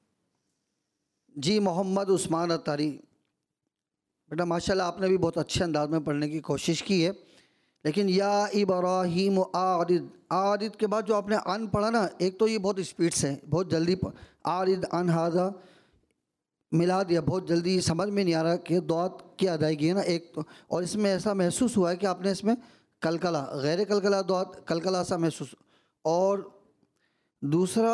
جی محمد عثمان اتاری بیٹا ماشاءاللہ آپ نے بھی بہت اچھے انداز میں پڑھنے کی کوشش کی ہے، لیکن یا ابراہیم اعرض، اعرض کے بعد جو آپ نے ان پڑھا نا، ایک تو یہ بہت اسپیڈ سے بہت جلدی اعرض عن ھذا ملا دیا، بہت جلدی سمجھ میں نہیں آ رہا کہ ضاد کی ادائیگی ہے نا ایک تو، اور اس میں ایسا محسوس ہوا ہے کہ آپ نے اس میں کلکلہ غیر کلکلہ ضاد کلکلہ سا محسوس، اور دوسرا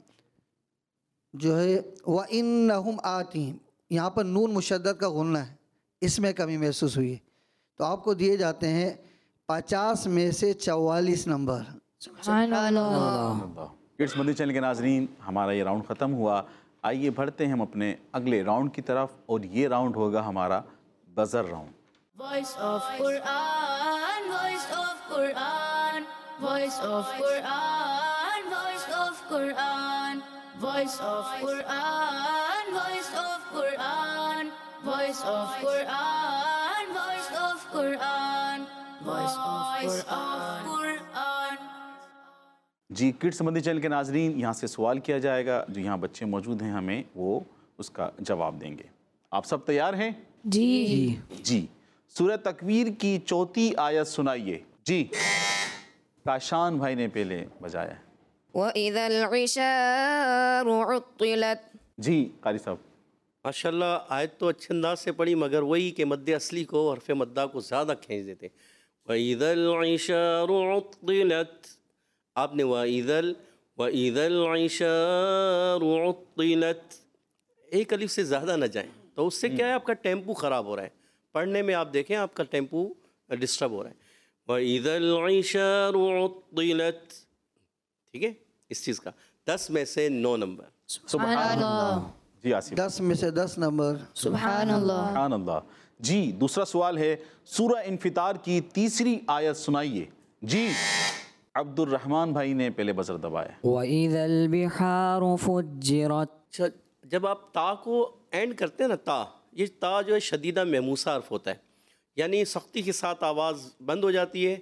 جو ہے وَإِنَّهُمْ آتِهِمْ، یہاں پر نون مشدد کا غنہ ہے، اس میں کمی محسوس ہوئی ہے، تو آپ کو دیے جاتے ہیں پچاس میں سے چوالیس نمبر۔ سبحان اللہ۔ کڈس مدنی چینل کے ناظرین، ہمارا یہ راؤنڈ ختم ہوا، آئیے بڑھتے ہیں ہم اپنے اگلے راؤنڈ کی طرف، اور یہ راؤنڈ ہوگا ہمارا buzzer round. Voice of Quran, voice of Quran, voice of Quran, voice of Quran, voice of Quran, voice of Quran, voice of Quran, voice of Quran, voice of Quran. جی kids Madani channel کے ناظرین، یہاں سے سوال کیا جائے گا، جو یہاں بچے موجود ہیں ہمیں وہ اس کا جواب دیں گے۔ آپ سب تیار ہیں؟ جی جی سورہ تکویر کی چوتھی آیت سنائیے۔ جی کاشان بھائی نے پہلے بجایا ہے۔ وَإِذَا الْعِشَارُ عُطِّلَتْ۔ جی قاری صاحب۔ ماشاءاللہ آیت تو اچھے انداز سے پڑھی، مگر وہی کہ مد اصلی کو حرف مدہ کو زیادہ کھینچ دیتے۔ وَإِذَا الْعِشَارُ عُطِّلَتْ، آپ نے وَإِذَا وَإِذَا الْعِشَارُ عُطِّلَتْ، ایک الف سے زیادہ نہ جائیں، تو اس سے کیا ہے آپ کا ٹیمپو خراب ہو رہا ہے، پڑھنے میں آپ دیکھیں آپ کا ٹیمپو ڈسٹرب ہو رہا ہے۔ وَإِذَا الْعِشَارُ عُطِّلَتْ، ٹھیک ہے، اس چیز کا دس میں سے نو نمبر۔ سبحان اللہ۔ جی آصف۔ دس میں سے دس نمبر۔ سبحان اللہ۔ سبحان اللہ۔ جی دوسرا سوال ہے سورہ انفطار کی تیسری آیت سنائیے۔ جی عبد الرحمن بھائی نے پہلے بزر دبایا۔ وَإِذَا الْبِحَارُ فُجِّرَتْ، اچھا جب آپ تا کو اینڈ کرتے ہیں نا، تا یہ تا جو ہے شدیدہ محموسہ حرف ہوتا ہے، یعنی سختی کے ساتھ آواز بند ہو جاتی ہے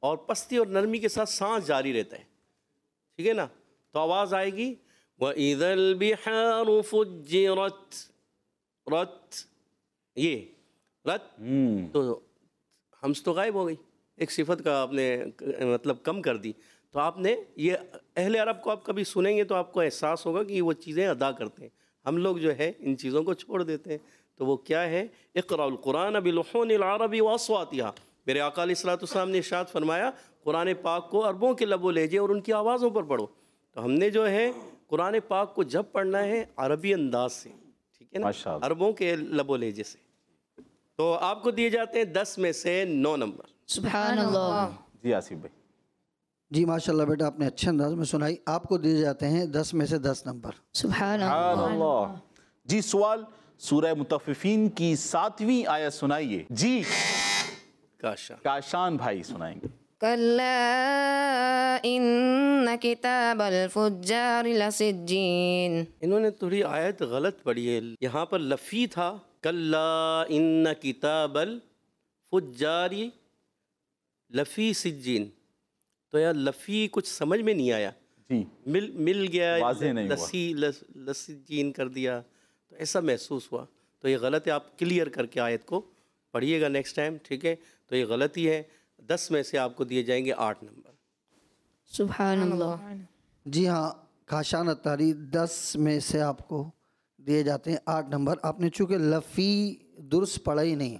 اور پستی اور نرمی کے ساتھ سانس جاری رہتا ہے، ٹھیک ہے نا؟ تو آواز آئے گی وَإِذَا الْبِحَارُ فُجِّرَتْ، رت، یہ رت تو ہمس تو غائب ہو گئی، ایک صفت کا آپ نے مطلب کم کر دی. تو آپ نے یہ اہل عرب کو آپ کبھی سنیں گے تو آپ کو احساس ہوگا کہ وہ چیزیں ادا کرتے ہیں. ہم لوگ جو ہے ان چیزوں کو چھوڑ دیتے ہیں. تو وہ کیا ہے؟ اقرأ القرآن بلحون العرب واصواتها. میرے آقا علیہ الصلوۃ والسلام نے ارشاد فرمایا قرآن پاک کو عربوں کے لب و لہجے اور ان کی آوازوں پر پڑھو. تو ہم نے جو ہے قرآن پاک کو جب پڑھنا ہے عربی انداز سے، ٹھیک ہے نا، عربوں کے لب و لہجے سے. تو آپ کو دیے جاتے ہیں دس میں سے نو نمبر. سبحان اللہ. جی آصف بھائی. جی ماشاءاللہ بیٹا آپ نے اچھے انداز میں سنائی. آپ کو دیے جاتے ہیں دس میں سے دس نمبر. سبحان اللہ. جی سوال سورہ مطففین کی ساتویں آیت سنائیے. جی کاشان کاشان بھائی سنائیں گے. کلا ان کتاب الفجار لسجین. انہوں نے تھوڑی آیت غلط پڑھی ہے. یہاں پر لفی تھا کلا ان کتاب الفجار لفی سجین. تو یار لفی کچھ سمجھ میں نہیں آیا، جی مل مل گیا، واضح نہیں ہوا. لسی لسجین کر دیا تو ایسا محسوس ہوا. تو یہ غلط ہے. آپ کلیئر کر کے آیت کو پڑھیے گا نیکسٹ ٹائم، ٹھیک ہے؟ تو یہ غلطی ہے. دس میں سے آپ کو دیے جائیں گے آٹھ نمبر. سبحان اللہ. جی ہاں کاشان اتاری دس میں سے آپ کو دیے جاتے ہیں آٹھ نمبر. آپ نے چونکہ لفی درست پڑھا ہی نہیں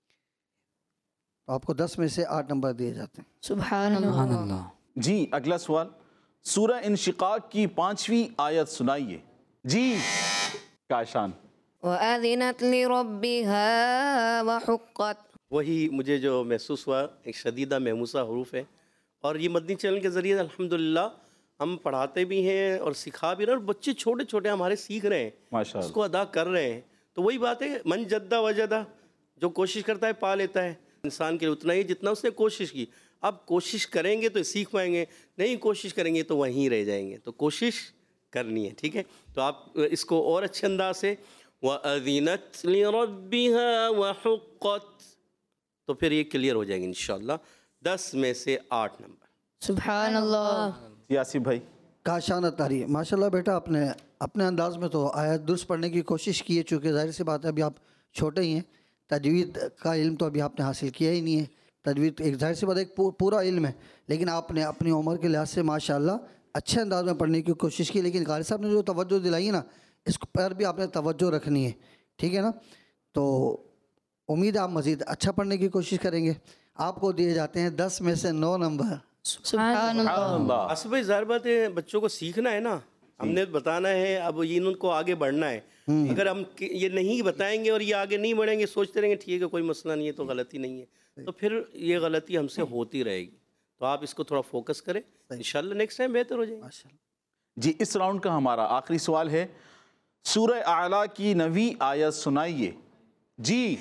تو آپ کو دس میں سے آٹھ نمبر دیے جاتے ہیں. سبحان اللہ. جی اگلا سوال سورہ انشقاق کی پانچویں آیت سنائیے. جی کاشان. وَأَذِنَتْ لِرَبِّهَا وَحُقَّتْ. وہی مجھے جو محسوس ہوا ایک شدیدہ محموسہ حروف ہے. اور یہ مدنی چینل کے ذریعے الحمدللہ ہم پڑھاتے بھی ہیں اور سکھا بھی رہے ہیں، اور بچے چھوٹے چھوٹے ہمارے سیکھ رہے ہیں، ماشاءاللہ اس کو ادا کر رہے ہیں. تو وہی بات ہے من جدہ وجدہ، جو کوشش کرتا ہے پا لیتا ہے. انسان کے لیے اتنا ہی جتنا اس نے کوشش کی. اب کوشش کریں گے تو سیکھ پائیں گے، نہیں کوشش کریں گے تو وہیں رہ جائیں گے. تو کوشش کرنی ہے، ٹھیک ہے؟ تو آپ اس کو اور اچھے انداز سے وَأَذِنَتْ لِرَبِّهَا وَحُقَّتْ تو پھر یہ کلیئر ہو جائیں گے انشاءاللہ. دس میں سے آٹھ نمبر. سبحان اللہ. جی آصف بھائی. کاشان اتاری ماشاءاللہ بیٹا آپ نے اپنے انداز میں تو آیت درست پڑھنے کی کوشش کی ہے. چونکہ ظاہر سی بات ہے ابھی آپ چھوٹے ہی ہیں، تجوید کا علم تو ابھی آپ نے حاصل کیا ہی نہیں ہے. تجوید ایک ظاہر سی بات ایک پورا علم ہے، لیکن آپ نے اپنی عمر کے لحاظ سے ماشاءاللہ اچھے انداز میں پڑھنے کی کوشش کی. لیکن قاری صاحب نے جو توجہ دلائی ہے نا، اس پر بھی آپ نے توجہ رکھنی ہے، ٹھیک ہے نا؟ تو امید ہے آپ مزید اچھا پڑھنے کی کوشش کریں گے. آپ کو دیے جاتے ہیں دس میں سے نو نمبر. سبحان اللہ. اصل بھائی ظاہر بات ہے بچوں کو سیکھنا ہے نا، ہم نے بتانا ہے. اب ان کو آگے بڑھنا ہے. اگر ہم یہ نہیں بتائیں گے اور یہ آگے نہیں بڑھیں گے، سوچتے رہیں گے ٹھیک ہے کوئی مسئلہ نہیں ہے تو غلطی نہیں ہے، تو پھر یہ غلطی ہم سے ہوتی رہے گی. تو آپ اس کو تھوڑا فوکس کریں، انشاءاللہ نیکسٹ ٹائم بہتر ہو جائے گا. جی اس راؤنڈ کا ہمارا آخری سوال ہے سورہ اعلیٰ کی نویں آیت سنائیے. جی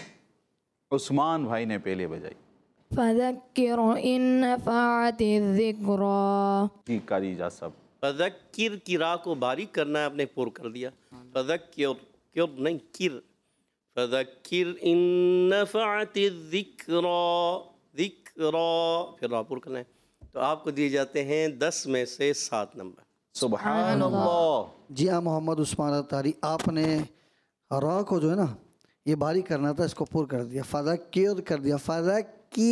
عثمان بھائی نے پہلے بجائی. فذکر ان نفعت الذکریٰ. جی قاری اجاز صاحب. فذکر کی راہ کو باریک کرنا ہے، آپ نے پر کر دیا. فذکر کر نہیں کر. فذکر ان نفعت الذکریٰ، ذکریٰ پھر راہ پر کرنا ہے. تو آپ کو دیے جاتے ہیں دس میں سے سات نمبر. سبحان اللہ. جی ہاں محمد عثمان اتاری آپ نے راہ کو جو ہے نا یہ باریک کرنا تھا، اس کو پر کر دیا. فذکر کر دیا. فذکر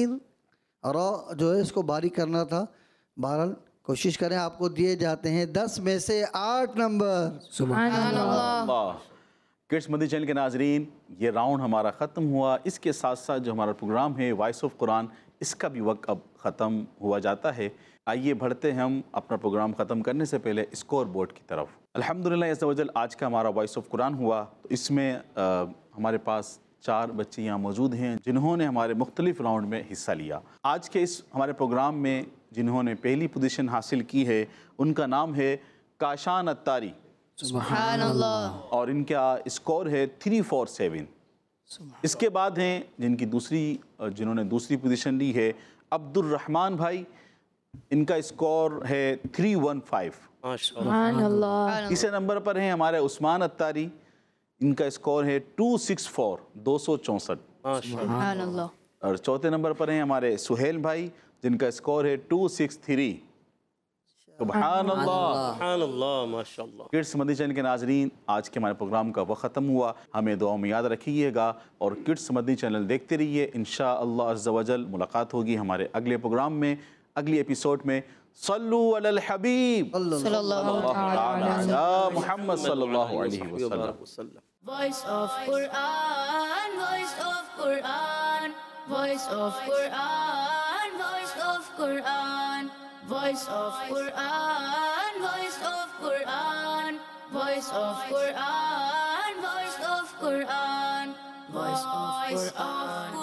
راہ جو ہے اس کو باریک کرنا تھا. بہرحال کوشش کریں. آپ کو دیے جاتے ہیں دس میں سے آٹھ نمبر. سبحان اللہ. کڈس مدنی چینل کے ناظرین یہ راؤنڈ ہمارا ختم ہوا. اس کے ساتھ ساتھ جو ہمارا پروگرام ہے وائس آف قرآن، اس کا بھی وقت اب ختم ہوا جاتا ہے. آئیے بڑھتے ہیں ہم اپنا پروگرام ختم کرنے سے پہلے اسکور بورڈ کی طرف. الحمدللہ عز و جل آج کا ہمارا وائس آف قرآن ہوا. تو اس میں ہمارے پاس چار بچے یہاں موجود ہیں جنہوں نے ہمارے مختلف راؤنڈ میں حصہ لیا. آج کے اس ہمارے پروگرام میں جنہوں نے پہلی پوزیشن حاصل کی ہے ان کا نام ہے کاشان اتاری. سبحان اللہ. اور ان کا اسکور ہے تھری فور سیون. اس کے بعد ہیں جن کی دوسری جنہوں نے دوسری پوزیشن لی ہے عبد الرحمن بھائی. ان کا اسکور ہے تھری ون فائیو. سبحان اللہ. تیسرے نمبر پر ہیں ہمارے عثمان اتاری. ان کا اسکور ہے ٹو سکس فور دو سو چونسٹھ. سبحان اللہ. اور چوتھے نمبر پر ہیں ہمارے سہیل بھائی جن کا اسکور ہے ٹو سکس تھری. سبحان اللہ. سبحان اللہ ماشاء اللہ. کڈس مدنی چینل کے ناظرین، آج کے ہمارے پروگرام کا وقت ختم ہوا. ہمیں دعاؤں میں یاد رکھیے گا اور کڈس مدنی چینل دیکھتے رہیے. انشاءاللہ عز و جل ملاقات ہوگی ہمارے اگلے پروگرام میں، اگلی ایپیسوڈ میں. صلو علی الحبیب صلی اللہ تعالی علی محمد صلی اللہ علیہ وسلم. Voice of Quran, voice of Quran, voice of Quran, voice of Quran, voice of Quran, voice of Quran, voice of Quran, voice of Quran, voice of Quran.